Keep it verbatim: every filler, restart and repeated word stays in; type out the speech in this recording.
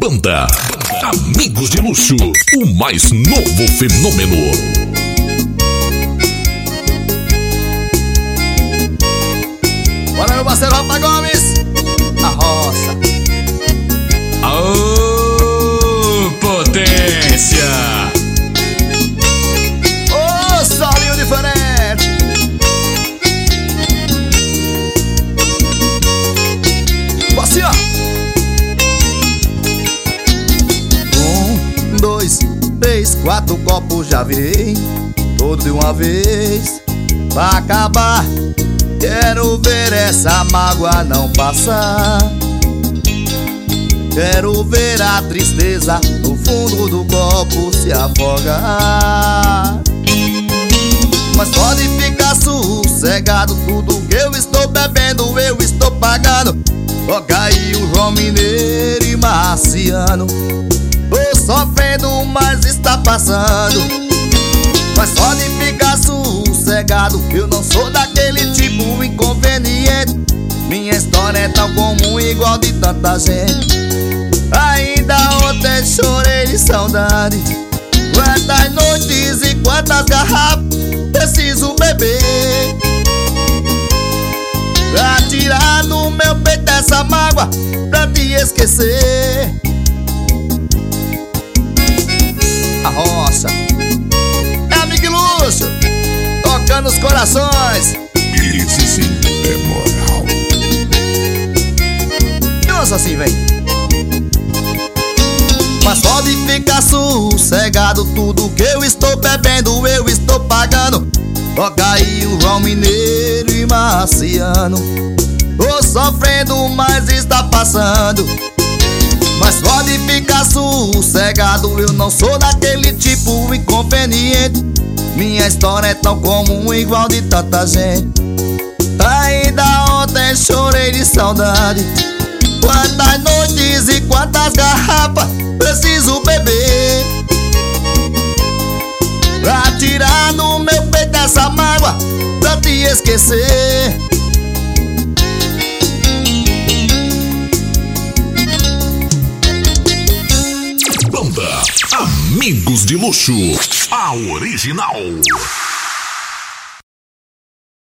Banda Amigos de Luxo, o mais novo fenômeno. Bora, meu parceiro Rafa Gomes, a roça. Aô, potência! Ô, solinho diferente. Assim, ó. Um, dois, três, quatro copos já virei, todo de uma vez, pra acabar. Quero ver essa mágoa não passar. Quero ver a tristeza no fundo do copo se afogar. Mas pode ficar sossegado, tudo que eu estou bebendo eu estou pagando. Toca aí o João Mineiro e Marciano. Tô sofrendo, mas está passando. Mas pode ficar sossegado, eu não sou daquele tipo inconveniente. Minha história é tão comum, igual de tanta gente. Ainda ontem chorei de saudade. Quantas noites e quantas garrafas preciso beber pra tirar do meu peito essa mágoa, pra te esquecer. A roça é Amigo de Luxo, tocando os corações. Esse sim é moral. Nossa, assim, vem. Mas pode ficar sossegado, tudo que eu estou bebendo eu estou pagando. Toca aí o João Mineiro e Marciano. Tô sofrendo, mas está passando. Mas pode ficar sossegado, eu não sou daquele tipo inconveniente. Minha história é tão comum, igual de tanta gente. Ainda ontem chorei de saudade. Quantas noites e quantas garrafas preciso beber pra tirar do meu peito essa mágoa, pra te esquecer. Banda Amigos de Luxo, a original.